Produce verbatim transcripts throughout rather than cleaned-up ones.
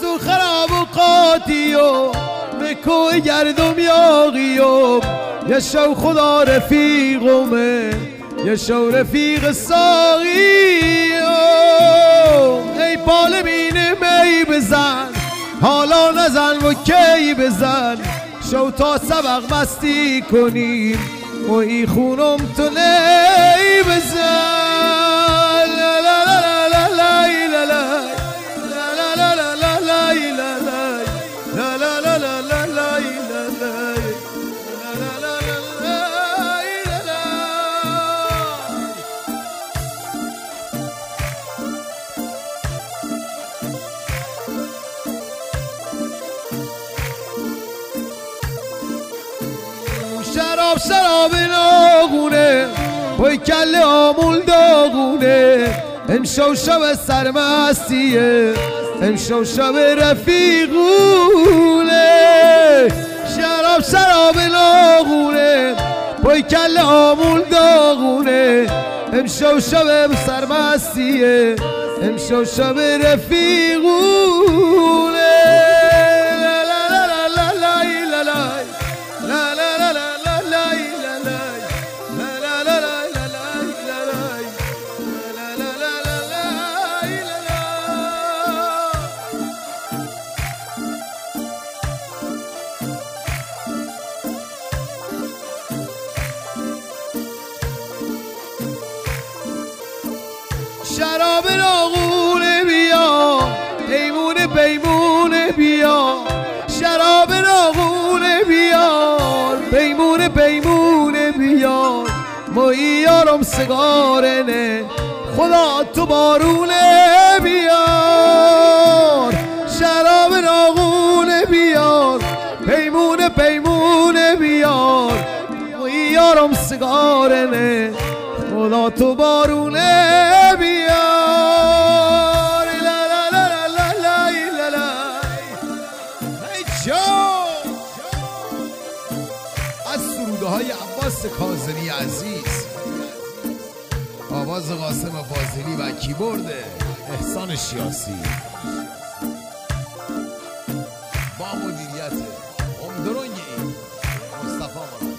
تو خراب و قاطی و مکوی گردم یاغی و یه شو خدا رفیقمه یه شو رفیق ساقی ای پال بینه می بزن حالا نزن و کی بزن شو تا سبق مستی کنیم و ای خونم تو نی بزن لا لا لا لا لا لا لا لا لا لا لا لا لا لا لا لا لا شراب شراب ناغونه پای کله آمول داغونه امشو شب سرمستیه امشو شب رفیقونه شراب شراب ناغونه پای کله آمول داغونه امشو شب سرمستیه امشو شب رفیقونه شراب ناغونه بیا پیمونه پیمونه بیا شراب ناغونه بیار پیمونه پیمونه بیار مایی یارم سگارنه خدا تو بارونه بیار شراب ناغونه بیار پیمونه پیمونه بیار مایی یارم سگارنه خدا تو بارونه بیار لا لا لا لا لا لا لا ای جان از سروده های عباس کاظمی عزیز آواز قاسم فاضلی و کیبورد احسان شیاسی با مدیریت امدرونگی مصطفی مرادی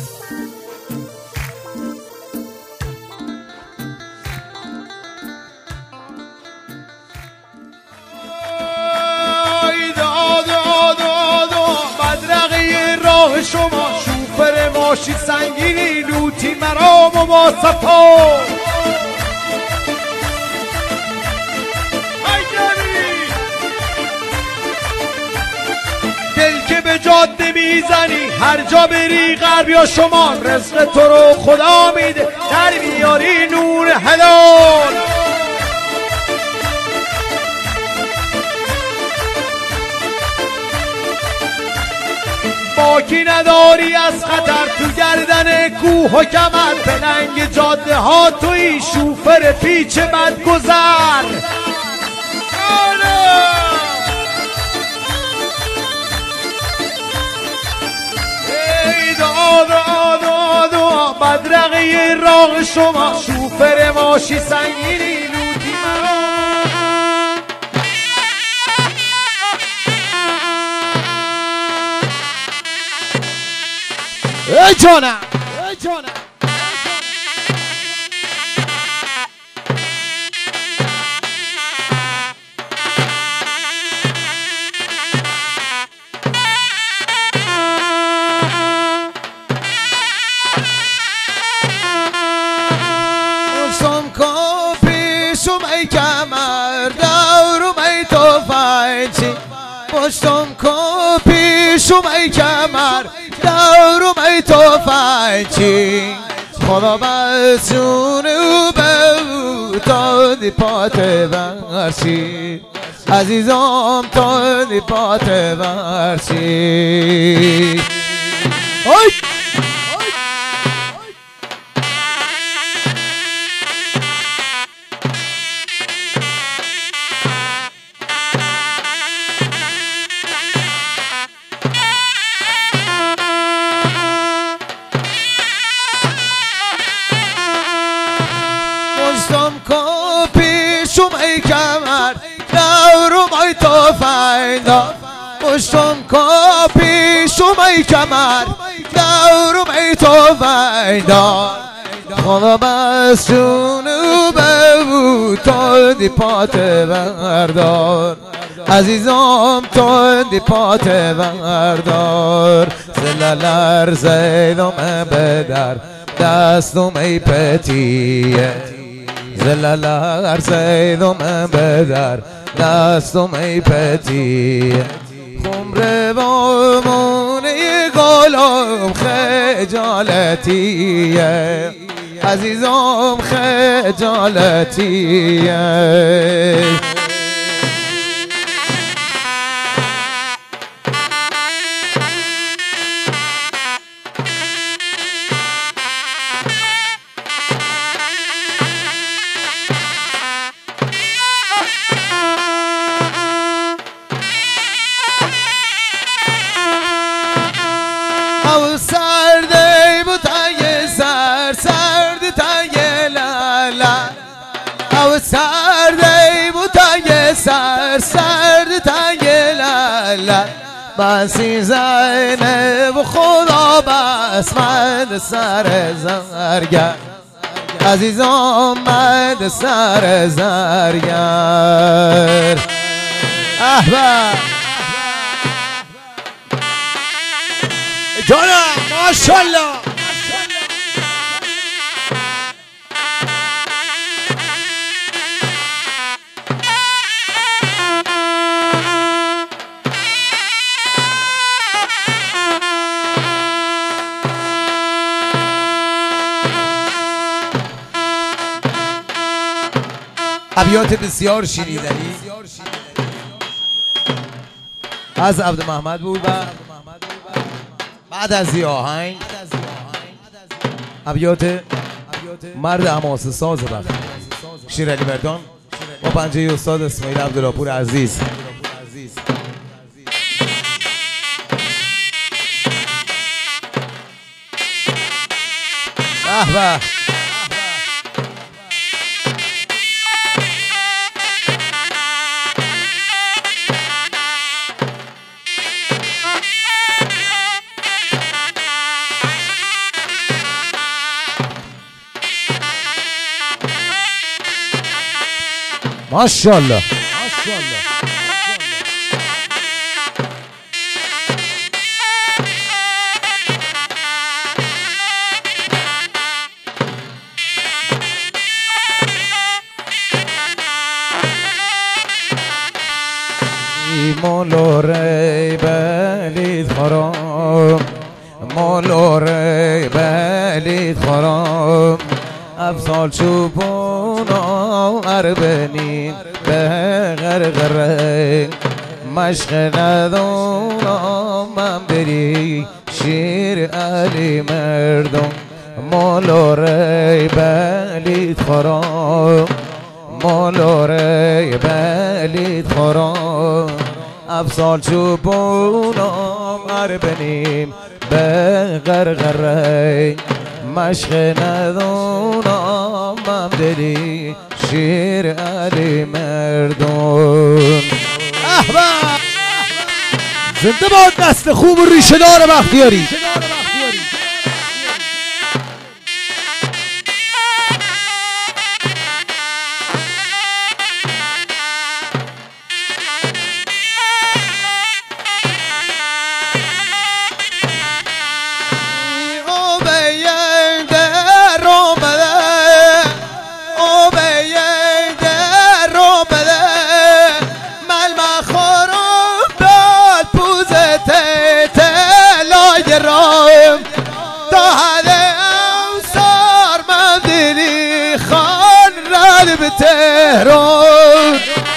شما شوفر ماشی سنگینی لوتی مرام و با صفا دل که به جاده میزنی هر جا بری غرب یا شما رزق تو رو خدا میده در میاری نور حلال باکی نداری از خطر تو گردن کوه و کمر پلنگ جاده ها توی شوفر پیچ بد گذر ای داد داد داد بدرقه راه شما شوفر ماشی سنگینی لوتی ای جانم ای جانم پشتم کن پیشم ای کمر دورم ای توفنچی پشتم کن پیشم ای کمر دورم ای توفنچی خدا بس جون او به او دادی پات برچی عزیزم دادی پات برچی پشتم کن پیشم ای کمر دورم ای توفنچی فایدار مشتم کپی شومی کمر دورم ای تو فایدار خدا بس جونو ببو تو دی پات بردار عزیزم تو دی پات بردار زلالر زیدم بدر دستم ای پتیه زلالر زیدم بدر دستم ای پتیه خمره و مونه گلم خجالتیه عزیزم خجالتیه او سردی بود تای سر سردی تای لالا او سردی بود تای سر سردی تای لالا بسی زینب خدا بس من سر زرگر عزیزم من سر زرگر احباب جانم ماشالله ابیات بسیار شنیدنی از عبد محمد بود و بعد از این آهنگ ابیات مرد حماسه ساز بخت شیر علی مردان با پنجه استاد اسماعیل عبداللهپور عزیز. به به ماشاءالله مولوری بلید خرام مولوری بلید خرام افضل چوبونا اربنی به غرغره مشق ندونم من بری شیر علی مردم مولوری بلید خرام مولوری بلید خرام افضل چوبونا اربنیم به غرغره مشق ندونم من دلی شیر علی مردم. احباب زنده باد دست خوب و ریشه دار بختیاری. تهران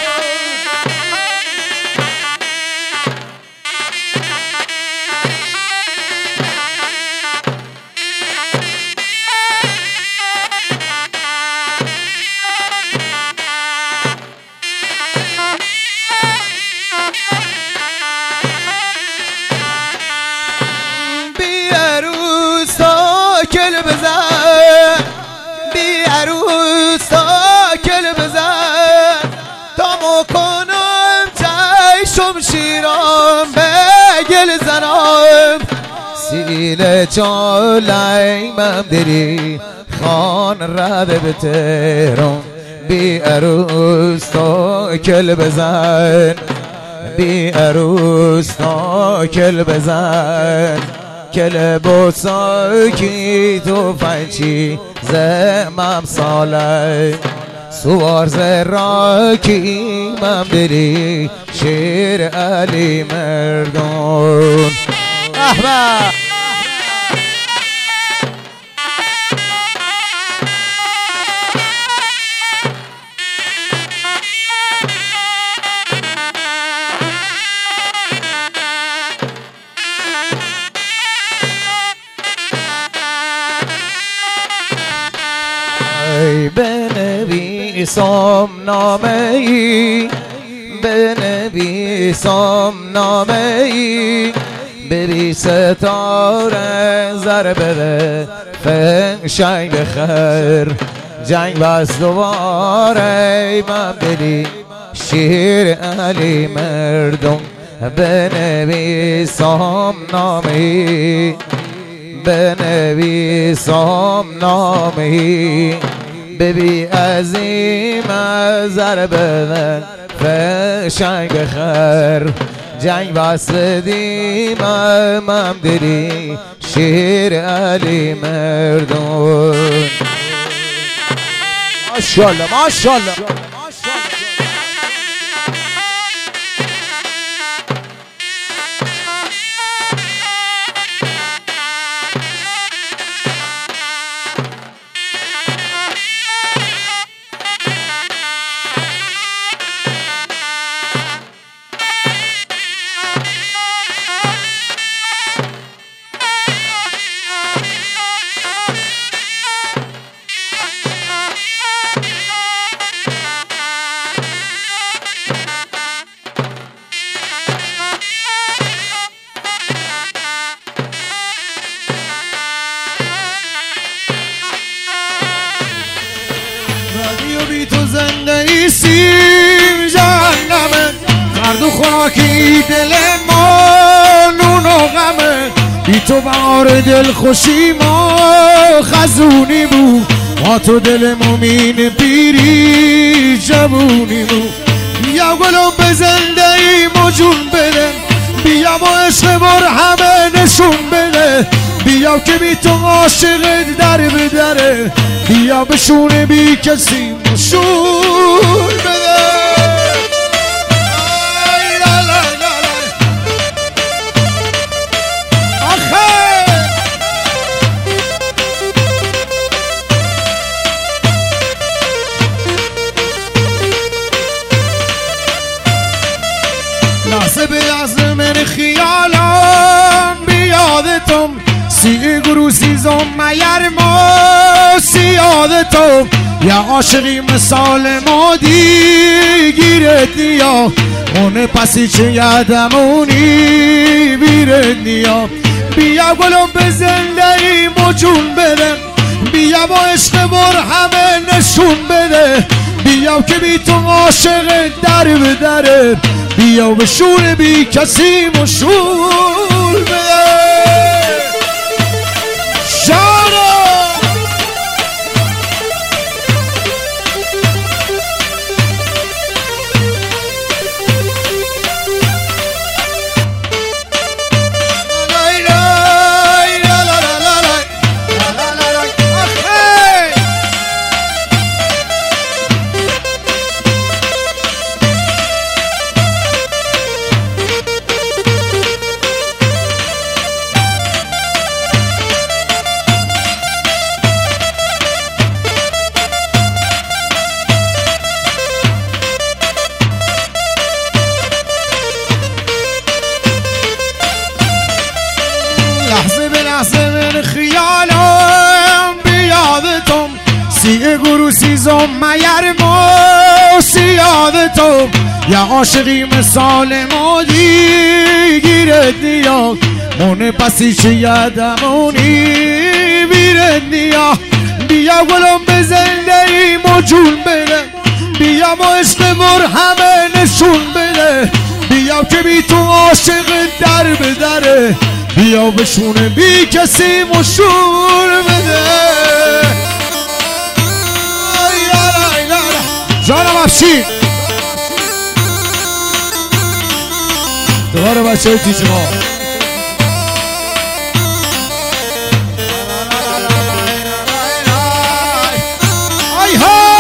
بی عروس تا کل بزن بی عروس تا کل بزن تا مکنم چای شمشیر دلم سیل چالای ممدری خان رده به تهران بی عروس تا کل بزن بی عروس تا کل بزن کل بوساکی تو فنچی زمم ساله سوار زراکی ممدری شیر علی مردون احبا بنویسم نامه ای بنویسم نامه ای بری ستاره ضربه فنشنگ بخیر جنگ بس دوباره من بری شیر علی مردم بنویسم نامه ای بنویسم نامه ای ببی عظیم ضربه فشنگ بخیر جنگ واسدیم ممدری شیر علی مردون ماشاءالله ماشاءالله بی تو زنده سیم جهنمه خرد و خاکی دل ما نون و غمه بی تو بهار دل خوشی ما خزونی بود با تو دل مومین پیری جوونی بود بیا گلم به زنده ایمو جون بده بیا با عشق بر همه نشون بده بیا که بی تو عاشق در به دره بیا بشونه بی کسی مشون بده آخه لحظه به لحظه من خیالم بیادتم سی گروسی زم میر ما سیادتم یا عاشقی مثال مادی گیرت نیا اون پسی چه یادمونی بیرت نیا بیا گلم به زنده ایمو جون بده بیا با عشق بر همه نشون بده بیا که بی تو عاشق در به دره بیا به شور بی کسی مشور بده شارو لحظه به لحظه من خیالم بیادتم سی گروسی زم میر ما سیادتم یا عاشقی مثال مادی گیرت نیا اون پسی چه یادمونی بیرت نیا بیا گلم به زنده ایمو جون بده بیا ما عشق بر همه نشون بده بیا که بی تو عاشق در به دره، بیا بشونه بی کسی مشور بده. جانم افشین دوباره بچه های تیج ما آی ها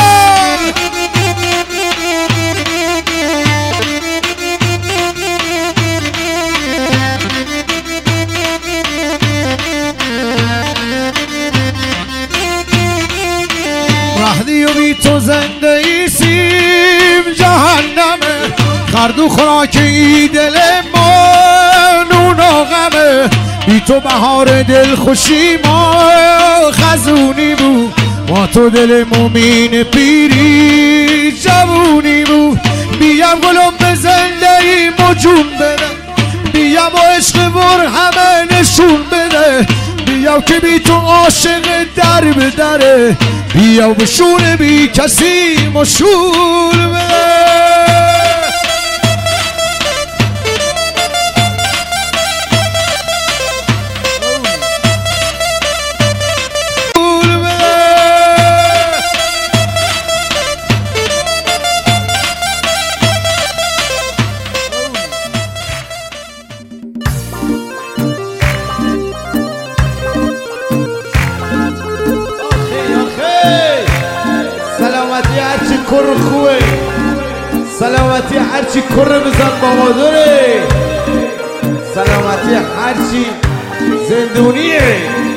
وحدی و بی تو زنده ایسیم جهنمه، خردو خوراکی دل ما نون و غمه، بی تو بهار دل خوشی ما خزونی بود، با تو دل مومین پیری جوونی بود. بیم گلم به زندگی مجون بده، بیم و عشق بر همه نشون بده، بیا که بی تو عاشق در به دره، بیا بشونه بی کسی مشور بده. سلامتی هرچی کر خوبه، سلامتی هرچی کر بزن بابا داره، سلامتی هرچی زندونیه.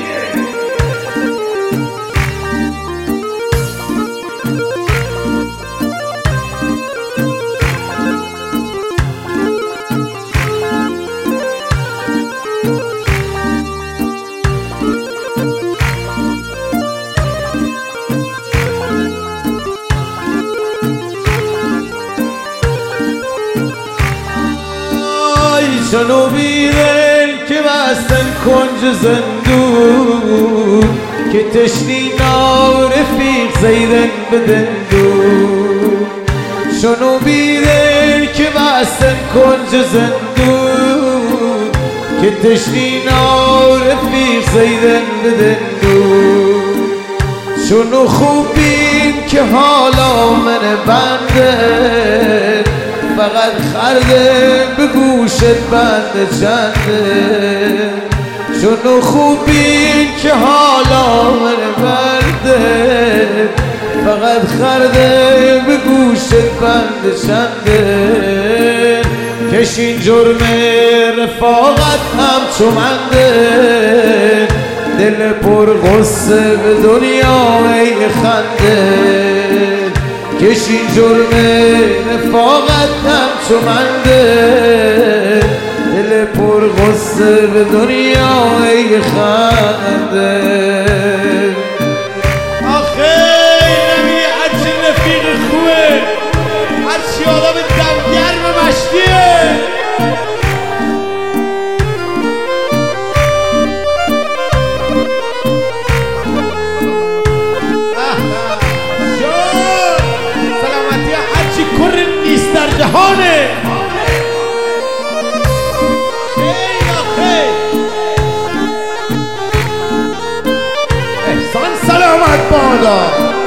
جنوبی دل که بستن کنج زندون، که تشنی نار رفیق زیدن به دندون. جنوبی دل که بستن کنج زندون، که تشنی نار رفیق زیدن به دندون. شنو خوبین که حالا من بنده، فقط خرده به گوشت بنده چنده. شنو خوبین که حالا من برده، فقط خرده به گوشت بنده چنده. کشین جرم رفاقت هم چومنده، دل پر غصه به دنیا ای خنده. کشین جرم رفاقت هم چومنده، دل پر غصه به دنیا ای خنده. آخه نمی هرچی رفیق خوبه، هرچی آدم دمگرم مشتیه. جهانه احسان سلامت بادا.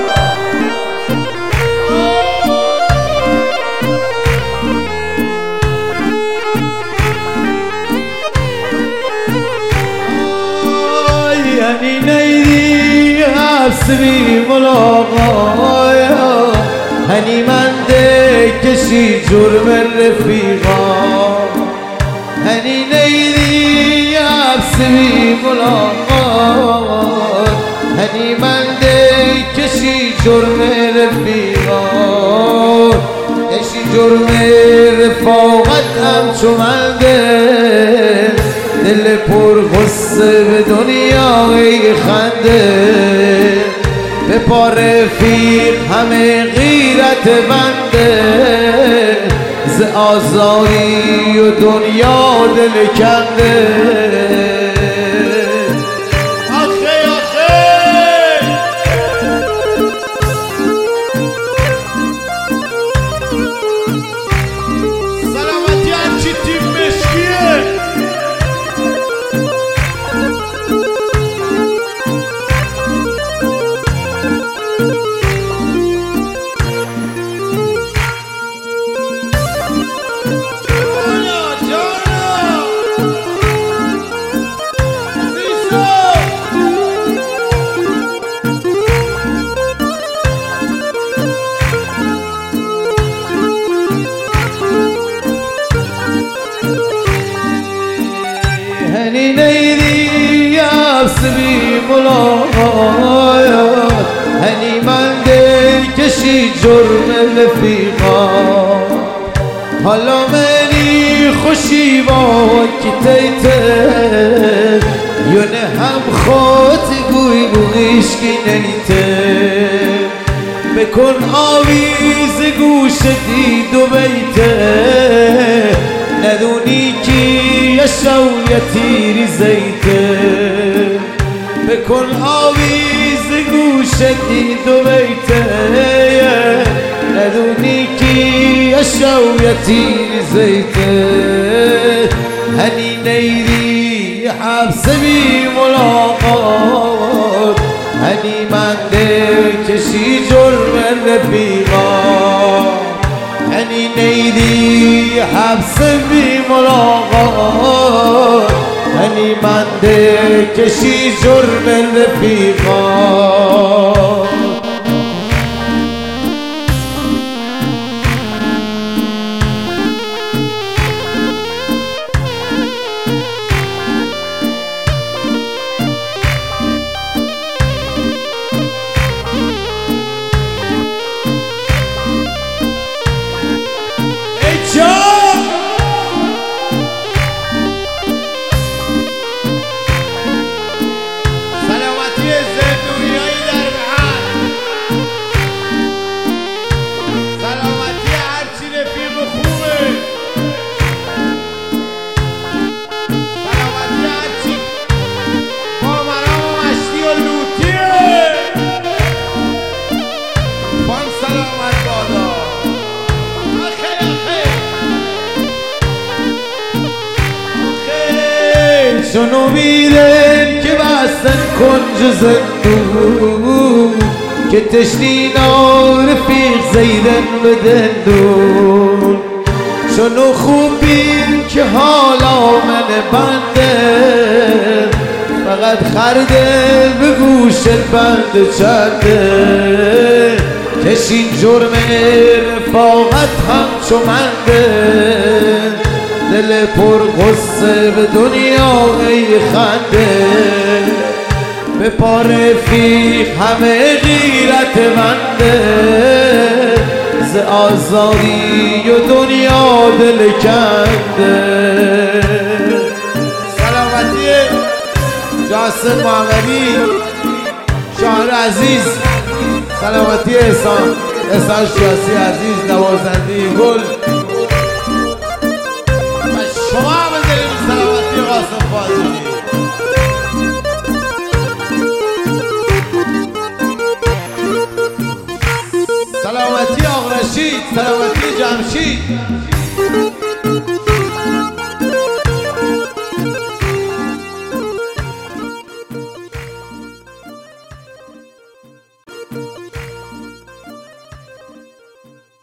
یعنی نیدی حبس بی ملاقا، هنی منده کشی جرم رفیقا. هنی نیدی حبس بی ملاقات، هنی منده کشی جرم رفیقا. کشی جرم رفاقت هم چومنده، دل پر غصه به دنیا ای خنده. به پا رفیق همه غیرت بنده، ز آزاری و دنیا دل کنده. آخه آخه سلامتی هنی من دل کشی جرم رفیقا حالا منی خوشی با کتیته یونه هم خود گوی گویش کی نیته بکن آویز گوش دید و بیته ندونی کی یشویتی زیته بکن آویز گوش دید و بیته ندونی کی یشویتی زیته هنی نیدی حبس بی ملاقات هنی من دل کشی جرم رفیقا هنی نیدی حبس بی ملاقات هنی من دل کشی جرم رفیقا شنو بیدن که بستن کنج زندون که تشتی نار رفیق زیدن به دندون شنو خوب بین که حالا من بنده فقط خرده به گوشت بند چنده کشین جرم رفاقت همچو منده دل پر غصه به دنیای خنده به پا رفیق همه غیرت منده ز آزادی و دنیا دل کنده سلامتی جاسم محمدی شاعر عزیز سلامتی احسان احسان شیاسی عزیز نوازنده گل شما بذاریم سلامتی قاسم فاضلی سلامتی آقا رشید سلامتی جمشید